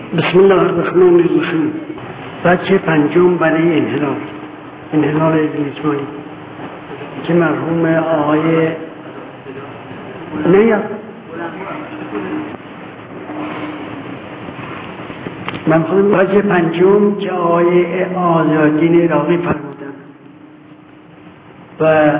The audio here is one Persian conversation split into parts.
بسم الله الرحمن الرحیم. بچه پنجم برای انحلال اجتماعی که مرحوم آقای بچه پنجم که آقای آزادین عراقی فرمودن و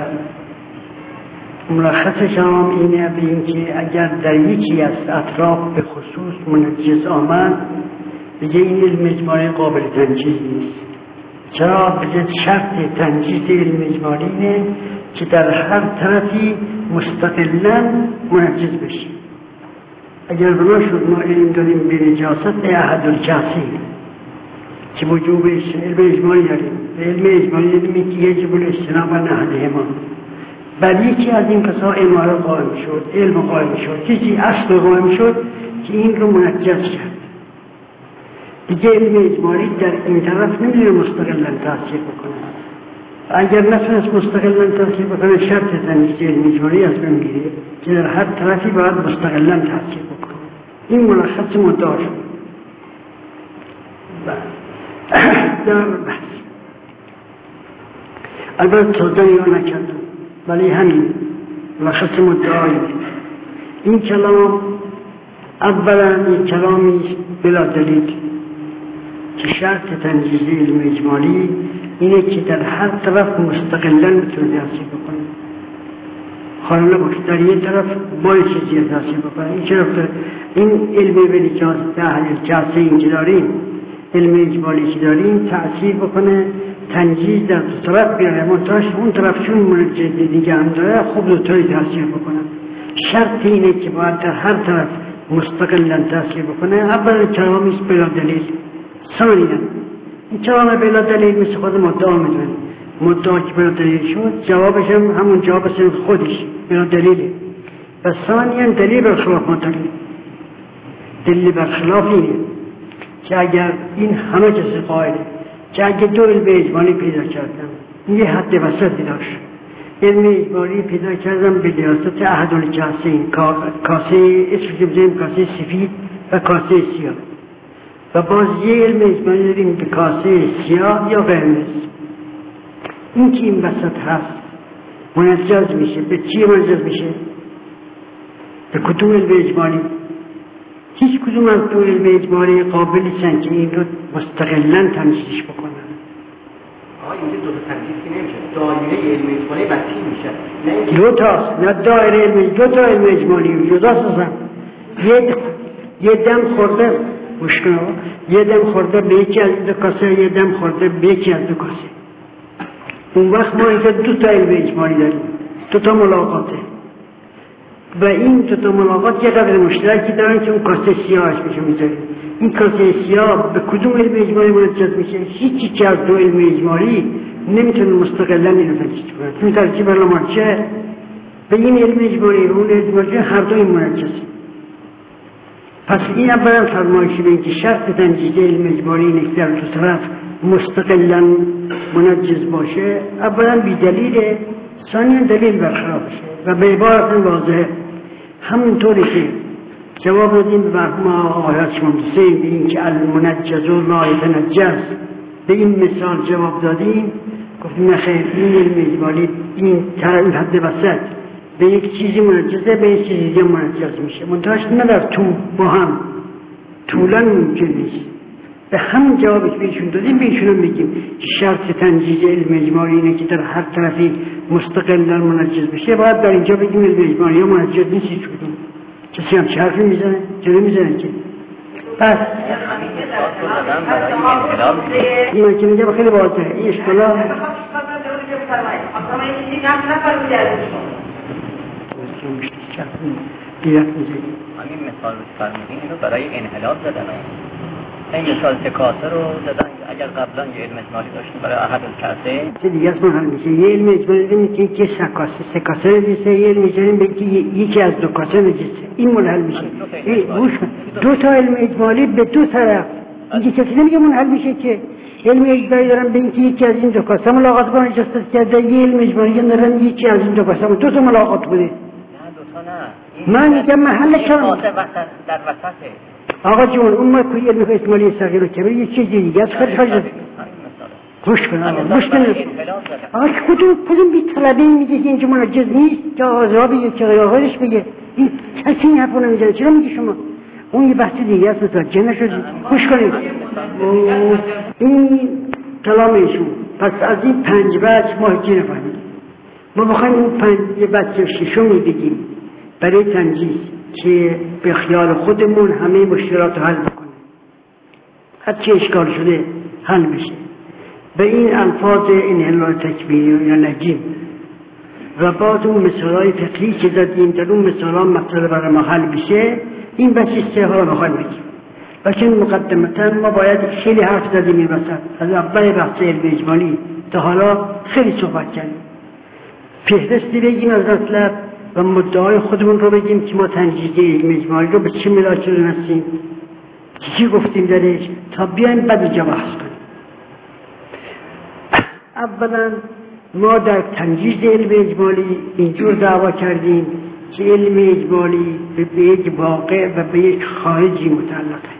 ملخصش هم اینه به اینکه اگر در یکی از اطراف به خصوص منجز آمد دیگه این علم اجمالی قابل تنجیز نیست. چرا؟ بجد شرط تنجیز علم اجمالی اینه که در هر طرفی مستقلاً منجز بشه. اگر بنا شد ما علم داریم به نجاست احد الکاسی که وجوب علم اجمالی داریم، علم اجمالی داریم که یجب الاجتناب عن احدهما، بر یکی از این کسا اماره قائم شد، علم قائم شد، کسی اصل قائم شد که این رو منجز کرد، دیگه علم اجمالی در این طرف نمیتونه مستقلاً تأثیر بکنه. اگر نتونست مستقلاً تأثیر بکنه شرط تنجیز علم اجمالی از بین میره که در هر طرفی باید مستقلاً تأثیر بکنه. این ملخص مدعا شد. در بحث البته توضیحی رو نکردم ولی همین ملخص مدعایی. این کلام اولا این کلامی بلا دلیل که شرط تنجیز علم اجمالی اینه که در هر طرف مستقلاً میتونه تأثیر بکنه. خانه باشه در یک طرف باید چیزی تأثیر بکنه. این علم بلیکاست اهل کاسه این که داریم، علم اجمالی که داریم تأثیر بکنه، تنجیز در دو طرف بیاره، منتاش اون طرف چون منجز دیگه هم داره خوب دوتایی تأثیر بکنه. شرط اینه که باید در هر طرف مستقلاً تأثیر بکنه. اول کلامیست بلا دلیل. ثانیاً این کلام بلا دلیل مثل خود مدعا میدونه، مدعا که بلا دلیل شد جوابش هم همون جواب خودش بلا دلیله. و ثانیاً دلیل برخلاف مدعا، دلیل برخلاف اینه که اگر این همه کسی قائله که اگر دو علم اجمالی پیدا کردم یه حد وسطی داشت، علم اجمالی پیدا کردم به لیاست احد الکاسین، کاسه اسم بزنیم کاسه سفید و کاسه سیاه، و باز یه علم اجمالی داریم به کاسه سیاه یا قرمز. این که این وسط هست منجز میشه به چی منجز میشه؟ به کدوم علم اجمالی؟ هیچ کدوم از دو علم اجمالی قابلیشن که این رو مستقلاً تنجیزش بکنن. اینجا دو تا تنجیز که نمیشه، دایره علم اجمالی وسیع میشه. دو تاست، نه دایره علم، دو تا علم اجمالی جداست اصلا. یه دم خورده مشکل ها، یه دم خورده به یکی از دو کاسه، یه دم خورده به یکی از دو کاسه. اون وقت ما اینجا دو تا علم اجمالی داریم، دو تا ملاقاته، و این دو تا ملاقات یه قدر مشترکی دارن که اون کاسه سیاهش میشه میذاریم. این کاسه سیاه به کدوم علم اجمالی منجز میشه؟ هیچی که از دو علم اجمالی نمیتونه مستقلاً اینو تنجیز کنه. چون ترکیب علاماتچه به این علم اجمالی و اون علم اجمالی هر دو این منجز. پس این اولا فرمایشی به این که شرط تنجیز علم اجمالی اینه که در دو طرف مستقلاً منجز باشه. اولا بی دلیله، ثانیاً دلیل برخلافشه و به عبارت واضحه. همونطوری که جواب دادیم به مرحوم آیات شمامدسه به این که المنجز و لا یتنجز، به این مثال جواب دادیم، گفتیم نخیر این علم اجمالی این حد وسط به یک چیزی منجزه، به یک چیزی دیگه منجز میشه، منتهاش نه در با هم طولا ممکن نیست. به همین جوابش بهشون دادیم بهشون هم بگیم که شرط تنجیز علم اجمالی اینه که در هر طرفی مستقلاً منجز بشه. باید در اینجا بگیم علم اجمالی ها منجز نیست هیچ کدوم. کسی هم چه حرفی میزنه؟ چرا میزنه که؟ پس این که میگه خیلی واضحه این اشکالا همین مثال فرمودین اینو برای انحلال زدن. این مثال تکاسه رو زدن. اگر قبلا یه علم اجمالی داشتیم برای احد الکاسه چه دیگه از من حل میشه. یه علم اجمالی داریم که یکی سه کاسه نجیسه، یه علم اجمالی داریم که یکی از دو کاسه نجیسه. این منحل میشه. دو تا علم اجمالی به دو طرف. اینکه کسی نمیگه منحل میشه که علم اجمالی دارن به اینکه یکی از این دو کاسه ملاقات با نجاست کرده، یه علم اجمالی دارن یکی از این دو کاسه دو تا ملاقات بوده. نه دو تا نه. من میگم محل کلام در وسطه. آقا جون اون ما کوی علم اجمالی صغیر و کبیر یه چیز دیگه است. خیلی خوش کن آقا آقا کدوم بی طلبی میگه که اینجا منجز نیست که آقا بگه که غیرش بگه این کسی این حرف رو نمیزنه. چرا میگه شما اون یه بحث دیگه است متوجه نشدید؟ خوش کنید این کلام ایشون. پس از این 5 وجه ما هیچی نفهمید. ما بخوایم اون 5 وجه ششمی بگیم برای تنجیز که به خیال خودمون همه مشکلات رو حل بکنه، هر چی اشکال شده حل بشه، به این الفاظ انحلال تکبیری یا نجیم و بعد اون مثالای فقهی که زدیم در اون مثالا مسئله برای ما حل بشه، این بچه ها رو میخوایم بگیم. لیکن مقدمتا ما باید خیلی حرف زدیم این وسط. از اول بحث علم اجمالی تا حالا خیلی صحبت کردیم. فهرستی بگیم از مطلب و مدعای خودمون رو بگیم که ما تنجیز علم اجمالی رو به چه ملاک رسیم، چی گفتیم درش، تا بیایم بعد اینجا بحث کنیم. اولا ما در تنجیز علم اجمالی اینجور دعوا کردیم که علم اجمالی به یک واقع و به یک خارجی متعلقه،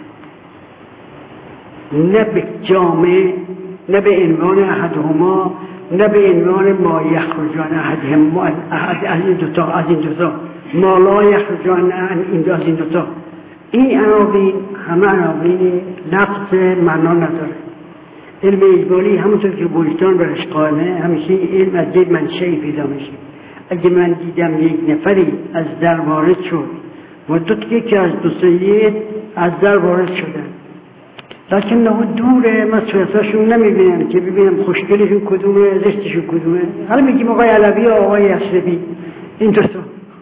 نه به جامعه، نه به عنوان احدهما، نه به عنوان ما یخرجان احدهما از این دوتا ما لا یخرجان از این دوتا. این عناوین همه عناوین لفظ معنا نداره. علم اجمالی همونطور که بوستان برش قائمه همیشه علم از یک منشأی پیدا میشه. اگه من دیدم یک نفری از در وارد شد و یکی از دو سید از در وارد شدن، لیکن نه دوره، من صورتاشون نمیبینم که ببینم خوشگلشون کدومه، زشتشون کدومه. حالا میگیم آقای علوی و آقای اشرفی، این دوتا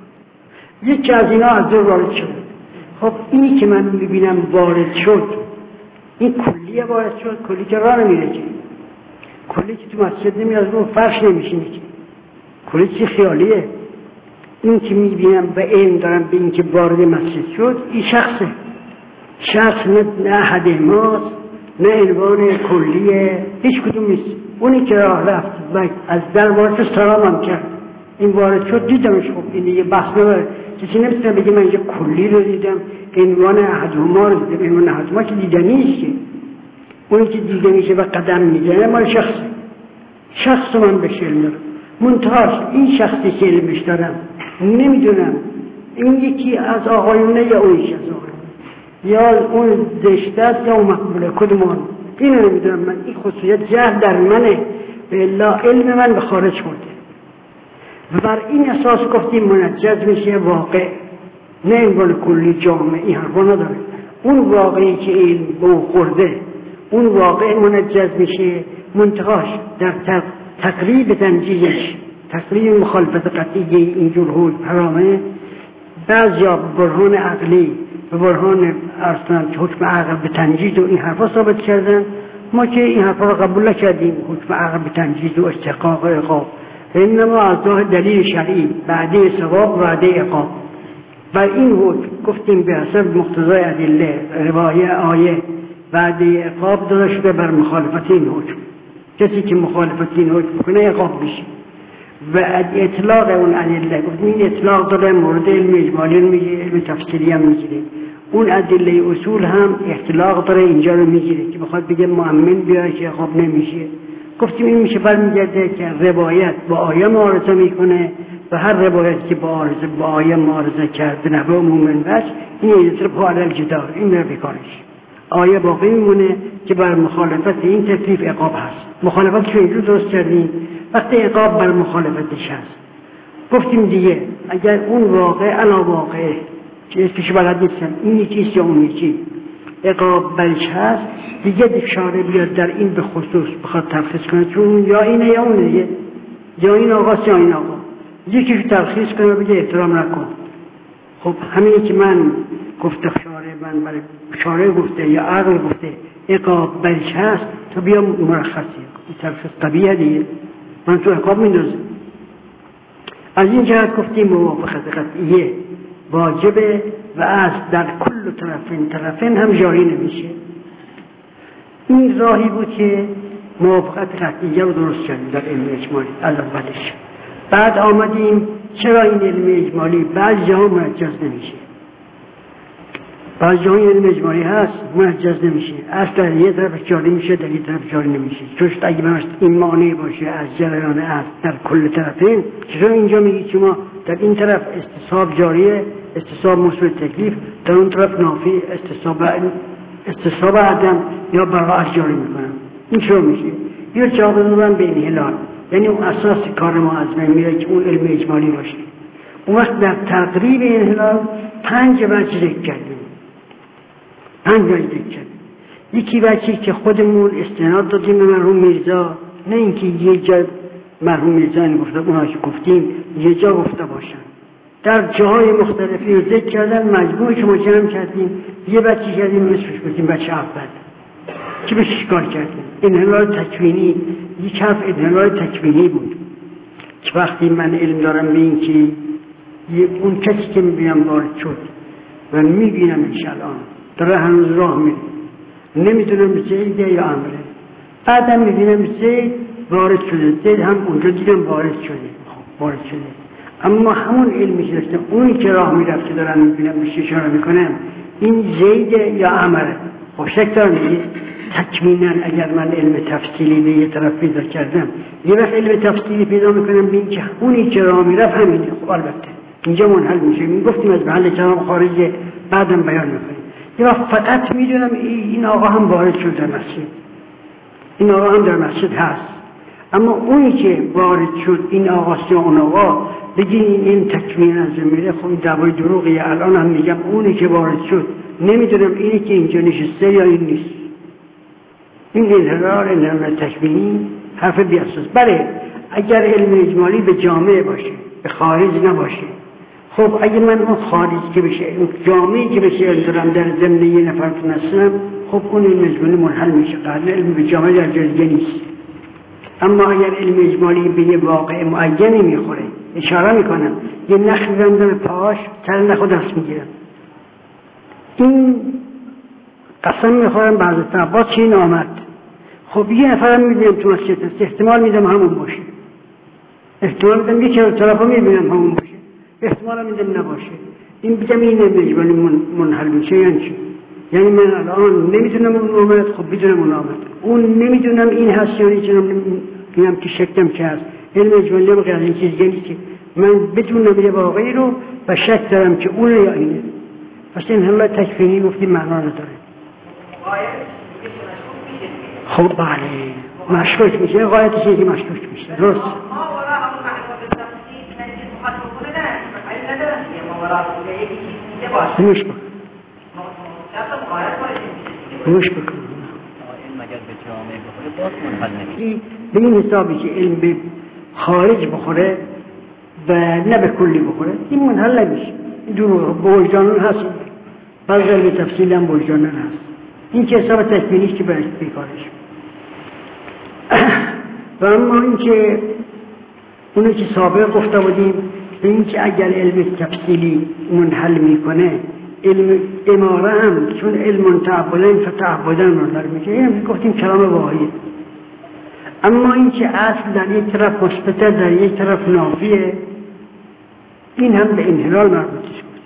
یکی از اینا از در وارد شد. خب اینی که من میبینم وارد شد، این کلیه وارد شد، کلی که راه نمیره که، کلی که تو مسجد نمیاد رو فرش نمیشینه که، کلی چی خیالیه. این که میبینم به علم دارم به این که وارد مسجد شد، این شخص نه احد ماست، نه عنوان کلیه، هیچ کدوم نیست. اونی که راه رفت و از در وارد سلام هم کرد، این وارد شد دیدمش. خب این دیگه بحث نداره. کسی نمیتونه بگه من اینجا کلی رو دیدم، عنوان احدهما رو دیدم. عنوان احدهما که دیده نیست که، اونی که دیده میشه و قدم میزنه مال شخص من بهش علم دارم. منتهاش این شخصی که علمش دارم نمیدونم این یکی از آقایونه یا اون یکی از آقایونه، یا اون زشتت یا اون مقبوله، کدومان اینو نمیدونم. من این خصوصیت جهل در منه، به الا علم من به خارج برده و بر این اساس گفتیم منجز میشه واقع، نه عنوان کلی جامعه. این حرفا نداره. اون واقعی که علم به اون خورده، اون واقع منجز میشه. منتهاش در تقریب تنجیزش، تقریب مخالفت قطعی اینجور حول حرامه، بعضیا برهان عقلی به برهان ارسلن که حکم عقل به تنجیز و این حرفا ثابت کردن. ما که این حرفا رو قبول نکردیم، حکم عقل به تنجیز و استحقاق و عقاب، انما از راه دلیل شرعی بعده ثواب و بعده عقاب. بر این حکم گفتیم به حسب مقتضای ادله روایه آیه بعده عقاب داده شده بر مخالفت این حکم. کسی که مخالفت این حکم کنه عقاب میشه. و اطلاق اون ادله گفتیم این اطلاق داره مورد علم اجمالی رو میگیره، علم تفصیلی هم میگیره. اون ادله اصول هم اطلاق داره اینجا رو میگیره که بخواد بگه مؤمن بیاره که عقاب نمیشه. گفتیم این میشه برمیگرده که روایت با آیه معارضه میکنه و هر روایت که با آیه معارضه کرده نه به عموم بس این یضرب علی الجدار، این رو بکنش. آیه باقی میمونه که بر مخالفت این تکلیف عقاب هست. مخالفتش رو اینجور درست کردیم وقتی عقاب بر مخالفتش هست. گفتیم دیگه اگر اون واقع علا واقعه که اسمش بلد نیستم این یکیست یا اون یکی عقاب برش هست، دیگه اشاره بیاد در این به خصوص بخواد تلخیص کنه چون یا اینه یا اونه دیگه، یا این آقاست یا این آقا، یکیشو تلخیص کنه و بگه احترام نکن. خب همینی که من گفته من برای شارع گفته یا عقل گفته عقاب برش هست، تو بیا مرخصی تلخیص طبیعه دیگه، من تو عقاب میندازم. از این جهت گفتیم موافقت قطعیه واجبه و از در کل طرفین هم جاری نمیشه. این راهی بود که موافقت قطعیه رو درست کردیم در علم اجمالی از اولش. بعد آمدیم چرا این علم اجمالی بعضی ها منجز نمیشه. بعض جاهای علم اجمالی هست منجز نمیشه، اصل در یه طرف جاری میشه، در یه طرف جاری نمیشه. چون اگه من این مانع باشه از جریان اصل در کل طرفین، چرا اینجا میگی شما در این طرف استصحاب جاریه، استصحاب مسبب تکلیف، در اون طرف نافی استصحاب عدم یا براعت جاری میکنم؟ این چرا میشه؟ یا جواب دادن به انحلال، یعنی اون اساس کار ما از من میره که اون علم اجمالی باشه. اون وقت در تقریب انحلال 5 وجه ذکر کردیم. 5 وجه ذکر کردیم. یکی وجهی که خودمون استناد دادیم به مرحوم میرزا، نه اینکه یه جا مرحوم میرزا گفته اونها که گفتیم یه جا گفته باشن، در جاهای مختلفی رو ذکر کردن، مجموعش ما جمع کردیم، یه بچه کردیم مثلش بودیم بچه اول که به چیکار کردیم؟ انحلال تکوینی. یک حرف انحلال تکوینی بود که وقتی من علم دارم به این که اون کسی که میبینم وارد شد و میبینم انشالله داره هنوز راه میره، نمیدونم زیده یا امره، بعدم میبینم زید وارد شده، زید هم اونجا دیدم وارد شده، اما همون علمی که داشتم اونی که راه میرفت که دارم میبینم بهش اشاره میکنم این زیده یا امره. خب شک دارم دیگه تکمینا اگر من علم تفصیلی به یه طرف پیدا کردم، یه وقت علم تفصیلی پیدا میکنم به این که اونی که راه میرفت همینه. خب البته اینجا منحل میشه. میگفتیم از محل کلام خارجه، بعدم بیان میکنیم. یه وقت فقط میدونم این آقا هم وارد شد در مسجد، این آقا هم در مسجد هست، اما اونی که وارد شد این آقاست یا اون آقا بگین این تکمین از میره، خب دعوای دروغیه. الان هم میگم اونی که وارد شد نمیدونم اینی که اینجا نشسته یا این نیست. این انحلال تکمینی حرف بیاساس. بله اگر علم اجمالی به جامعه باشه، به خارج نباشه، خب اگه من اون خارج که بشه، اون جامعه که بشه علم دارم در ضمن یه نفر تونستم، خب اون علم اجمالی منحل میشه. قرن علم به جامعه در جای دیگه نیست. اما اگر علم اجمالی به یه واقع معینی میخوره، اشاره میکنم یه نخ میبندم پاش، سر نخو دست میگیرم، این قسم میخورم به حضرت عباس چه این آمد، خب یه نفرم میبینم تو مسجد است، احتمال میدم همون باشه، احتمال میدم یکی از طرفا میبینم همون باشه، احتمال میدم نباشه. این بگم این علم اجمالی منحل میشه یعنی چی؟ یعنی من الان نمیدونم اون آمد، خب بدونم اون آمد، اون نمیدونم این هست یا نیست، اینم که شکم که هست. علم اجمالی هم غیر این چیز دیگه که من بدونم یه واقعی رو و شک دارم که اونه یا اینه. پس این همه تکفینی گفتیم معنا نداره. خب بله مشکوک میشه، غایتش اینه که مشکوک میشه. درست نوش بکن نوش بکن به این حسابی که علم به خارج بخوره و نه به کلی بخوره این منحل نمیشه. دروغ بوجدانون هست، بعض علم تفصیل هم بوجدانون هست. این که حساب تکمیلیش که باید بیکارش. و اما این که اونو که سابق گفته بودیم به این که اگر علم تفصیلی منحل میکنه، علم اماره هم چون علم تعبدن فتعبدن منحل میشه، این هم گفتیم کلام واحد. اما این که اصل در یک طرف مثبته در یک طرف نافیه، این هم به انحلال مربوطش گفتیم.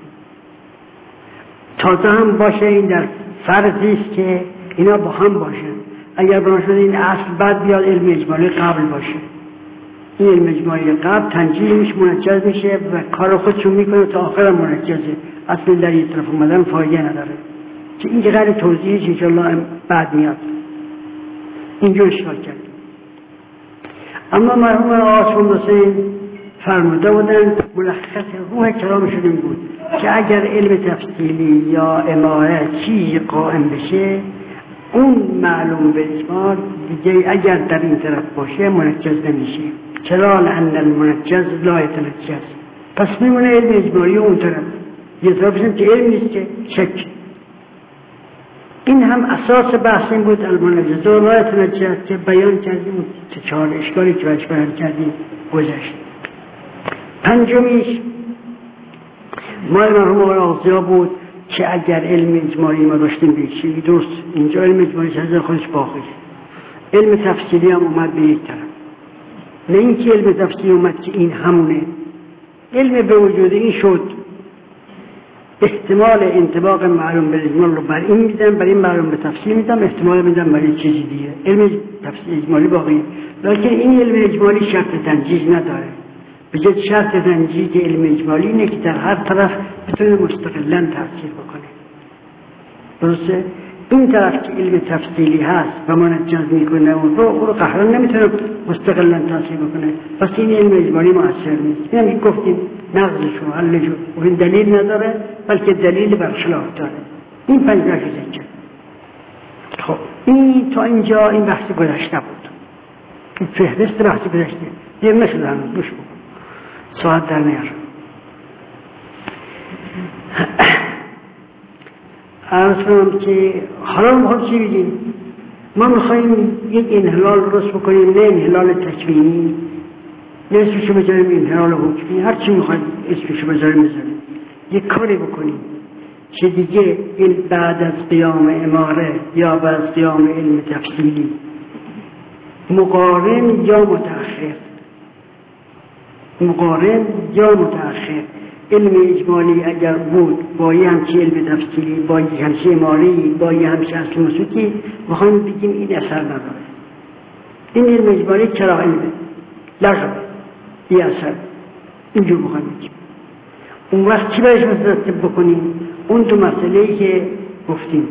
تازه هم باشه این در فرضیست که اینا با هم باشن. اگر بناشد این اصل بعد بیاد علم اجمالی قبل باشه، این علم اجمالی قبل تنجیلش منجز میشه و کار خودشون میکنه تا آخر منجزه. اصلا در یک طرف اومدن فایده نداره که این غیر توضیحش انشاءالله بعد میاد. اینجا اشکال کرد. اما مرحوم آسمان حسین فرموده بودن ملخص روح کلامشون این بود که اگر علم تفصیلی یا اماره چیزی قائم بشه، اون معلوم به اجمال دیگه اگر در این طرف باشه منجز نمیشه. چرا؟ لأن المنجز لا يتنجز. پس میمونه علم اجمالی اون طرف، یه طرف بشن که علم نیست که شک. این هم اساس بحث این بود المنجز لا يتنجز که بیان کردیم. چهار اشکالی که بهش بیان کردیم گذشت. پنجمیش مال مرحوم آقای آغزیا بود که اگر علم اجمالی ما داشتیم بیشی درست اینجا علم اجمالی از خودش باقی، علم تفصیلی هم اومد به یک طرف. نه اینکه علم تفصیلی اومد که این همونه، علم به وجود این شد، احتمال انطباق معلوم به اجمال رو بر این میدم، بر این معلوم به تفصیل میدم، احتمال میدم برای چیزی دیگه. علم تفصیل اجمالی باقیه، لیکن این علم اجمالی شرط تنجیز نداره. بجد شرط تنجیز علم اجمالی اینه که در هر طرف بتونه مستقلاً تاثیر بکنه. درسته؟ این طرف که علم تفصیلی هست و منجز میکنه اون رو قهران نمیتونه مستقلاً تاثیر بکنه، پس این علم اجمالی مؤثر نیست. اینم گفتیم نقضش و حلش و این دلیل نداره، بلکه دلیل بر خلاف داره. این پنج بحث زنجان. خب این تا اینجا این بحث گذشته بود، این فهرست بحث گذشته دیر نشده هنوز. گوش بکن، ساعت در نیار. عرض کنم که حالا ما چی بگیم؟ ما میخواییم یک انحلال درست بکنیم، نه انحلال تکوینی، نه اسمشو بذاریم انحلال حکمی، هر چی میخوایم اسمشو بذاریم. یک کاری بکنیم که دیگه این بعد از قیام اماره یا بعد از قیام علم تفصیلی مقارن یا متأخر علم اجمالی اگر بود با یه همچی علم تفصیلی، با یه همچی اماری، با یه همچی اصل مسوکی، میخوایم بگیم این اثر نداره. این علم اجمالی چرا علمه؟ لغوه، این اثر اینجور میخوایم بگیم. اون وقت چی برش مترتب بکنیم؟ اون دو مسئله‌ای که گفتیم.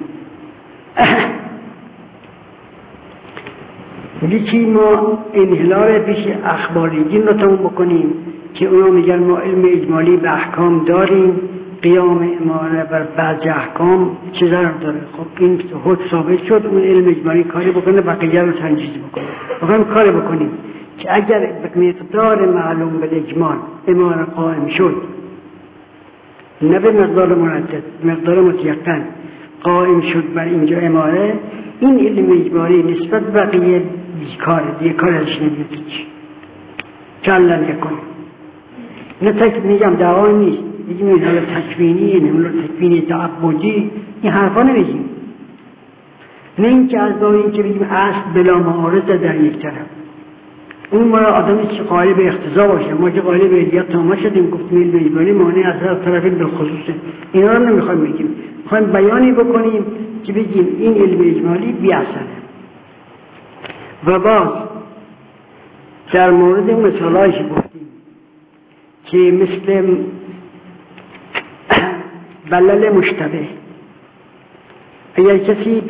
یکی ما انحلال پیش اخباری دین رو تموم بکنیم که اونا میگن ما علم اجمالی به احکام داریم، قیام اماره بر بعض احکام چه ضرر داره. خب این خود ثابت شد، اون علم اجمالی کاری بکنه بقیه رو تنجیز بکنه. بخوایم کاری بکنیم که اگر به مقدار معلوم به اجمال اماره قائم شد، نه به مقدار مردد، مقدار متیقن قائم شد بر اینجا اماره، این علم اجمالی نسبت بقیه بیکاره، دیگه کار ازش نمیاد هیچ. کلن یکن. نه میگم دعوا نیست، میگیم این حال تکوینی، نمیلو تکوینی تعبدی، این حرفا نمیگیم. نه این که از داره این که بگیم اصل بلا معارض در یک طرف. اون مرا آدمی که قائل به اقتضا باشه، ما که قائل به علیت تمام شدیم گفتیم علم اجمالی مانع از هر طرفی بالخصوصه. اینا رو نمیخوایم بگیم، میخوایم بیانی بکنیم که بگیم این علم اجمالی بی اثره. و باز در مورد مثالایش گفتیم که مثل بلل مشتبه، اگر کسی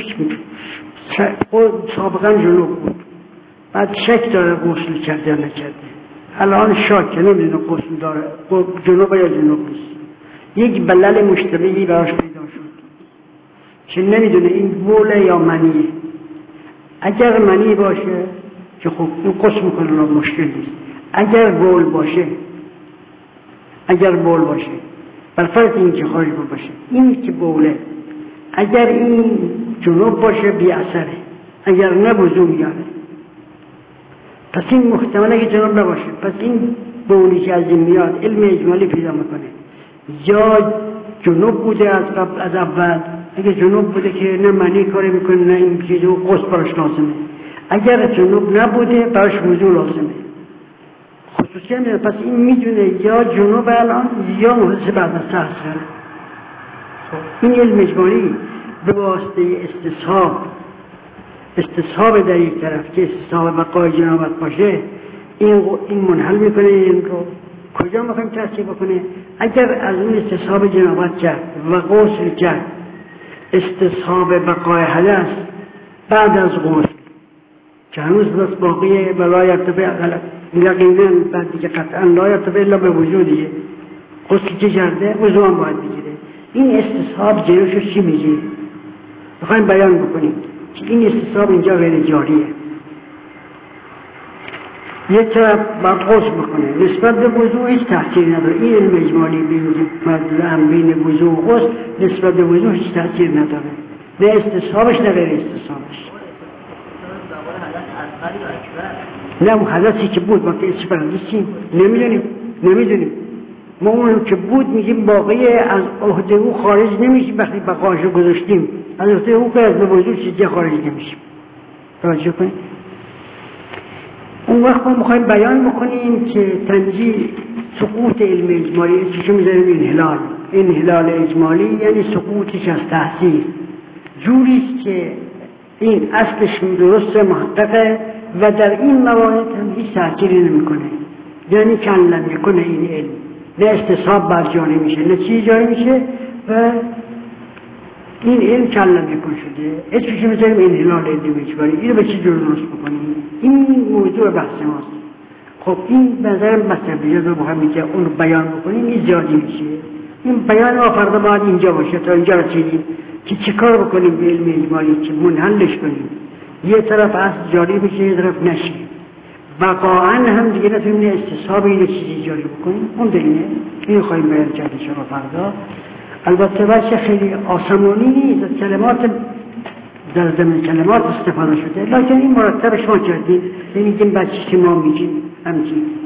سابقا جنوب بود بعد شک داره غسل کرده یا نکرده، الان شاکه نمیدونه غسل داره جنوب یا جنوب نیست، یک بلل مشتبهی براش پیدا شد که نمیدونه این بوله یا منیه. اگر منی باشه که خب این غسل میکنه مشکل نیست. اگر بول باشه برفرض این که خارج باشه، این که بوله اگر این جنوب باشه بی اثره، اگر نه وضو میاره. پس این محتمله که جنوب نباشه، پس این بولی که از این میاد علم اجمالی پیدا میکنه یا جنوب بوده از قبل از اول. اگر جنوب بوده که نه معنی کاری میکنه نه این چیزو غسل براش لازمه، اگر جنوب نبوده براش وضو لازمه. خصوصی هم پس این میدونه یا جنوب الان یا محدث بعد از سهر. این علم اجمالی به واسطه استصحاب در یک طرف که استصحاب بقای جنابت باشه، این منحل میکنه. این رو کجا میخوایم تحصیل بکنه؟ اگر از اون استصحاب جنابت کرد و غسل کرد استصحاب بقای حدث بعد از غسل که هنوز بس باقیه ولا یرتفع یقینا بعد دیگه قطعا لا یرتفع الا به وجودیه، غسل که کرده وضو هم باید بگیره. این استصحاب جلوشو چی میگه؟ میخوایم بیان بکنیم که این استصحاب اینجا غیر جاریه. یک طرف باید غسل بکنه، نسبت به وضو هیچ تأثیر نداره. این علم اجمالی بین وضو و غسل نسبت به وضو هیچ تأثیر نداره، نه استصحابش نه غیر استصحابش. نه اون حدثی که بود ما که اسم برندیستیم نمیدونیم. ما اون که بود میگیم باقی از عهده او خارج نمیشیم. وقتی بقاشو گذاشتیم از عهده او که از به وضو چیزی خارج نمیشیم. توجه کنید. اون وقت ما میخوایم بیان بکنیم که تنجیل سقوط علم اجمالی چیشو میذاریم انحلال. انحلال اجمالی یعنی سقوطش از تحصیل، جوریست که این اصلش درست محققه و در این موارد هم هیچ تأثیری نمیکنه، یعنی کلن میکنه این علم، نه استصحاب بر جا نمیشه نه چیزی جایی میشه و این علم کلن میکن شده. اسمش میذاریم انحلال علم اجباری. اینو به چی جور درست بکنیم؟ این موضوع بحث ماست. خب این نظرم مطلبیه رو با هم میگه اون رو بیان بکنیم این زیادی میشه. این بیان ما فردا باید اینجا باشه تا اینجا رسیدیم که چی کار بکنیم به علم اجمالی که منحلش کنیم، یه طرف اصل جاری بشه یه طرف نشه، واقعا هم دیگه نتونیم استصحاب این چیزی جاری بکنیم. اون دینه این خواهیم بیان کرد شما فردا. البته بچه خیلی آسمانی نیست، از کلمات در ضمن کلمات استفاده شده، لکن این مرتبش ما کردیم، نمیگیم بچه که ما میگیم همچین